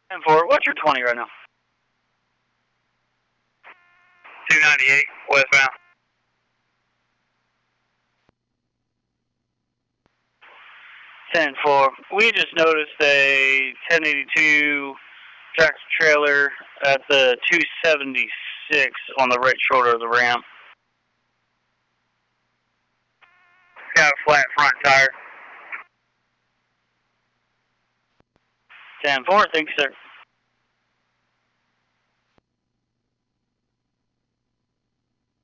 And for what's your 20 right now? 298 westbound. 10-4. We just noticed a 1082 tractor trailer at the 276 on the right shoulder of the ramp. Got a flat front tire. 10-4, thanks, sir.